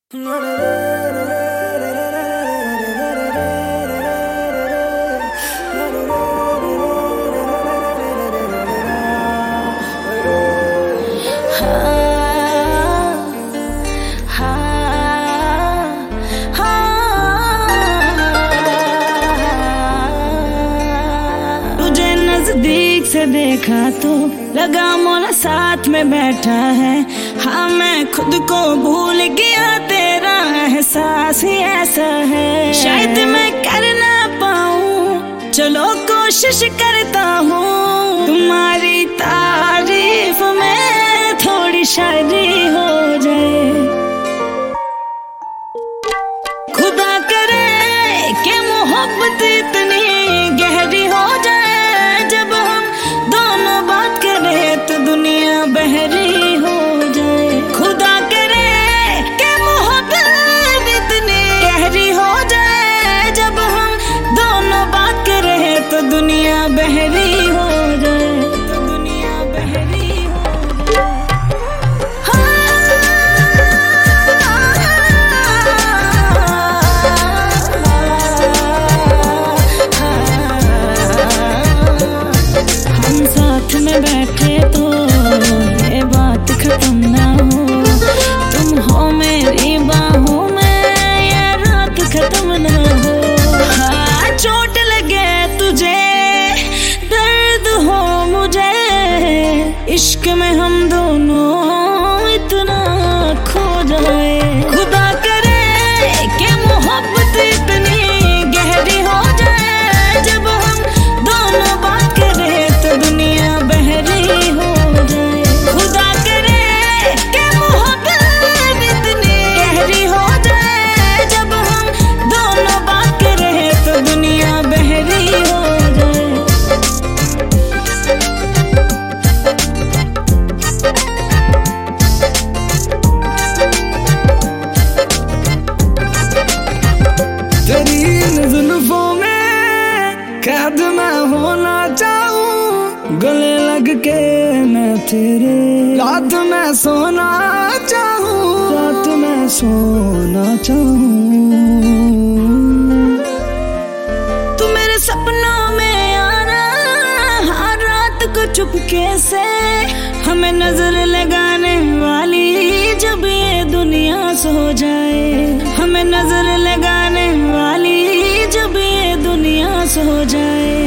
तुझे नजदीक से देखा तो लगा मोला साथ में बैठा है। हाँ, मैं खुद को भूल गया, तेरा एहसास ही ऐसा है। शायद मैं कर ना पाऊँ, चलो कोशिश करता हूँ। तुम्हारी तारीफ में थोड़ी शायरी हो जाए। खुदा करे कि मोहब्बत इतनी गहरी हो जाए, जब हम दोनों बात करें तो दुनिया बहरी हो जाए। खुदा करे कि मोहब्बत इतनी गहरी हो जाए, जब हम दोनों बात करें तो दुनिया बहरी हो जाए, तो दुनिया बहरी हो जाए। हम साथ में बैठे तो ये बात खत्म ना हो। तुम हो मेरी बाहों में, ये रात खत्म ना हो। हाँ, चोट लगे तुझे, दर्द हो मुझे, इश्क में हम दोनों इतना खो जाए। खुदा करे कि मोहब्बत इतनी गहरी हो जाए, जब हम दोनों बात करें तो दुनिया बहरी हो जाए। खुदा करे कि मोहब्बत इतनी गहरी हो जाए, जब हम दोनों बात करें तो दुनिया बहरी हो जाए। तेरी इन जुल्फों में कैद मैं होना चाहूँ, गले लग के मैं तेरे रात में सोना चाहूँ, रात में सोना चाहूँ। तू मेरे सपनों में आना हर रात को चुपके से, हमें नजर लगाने वाली जब ये दुनिया सो जाए। हमें नजर लगाने वाली जब ये दुनिया सो जाए।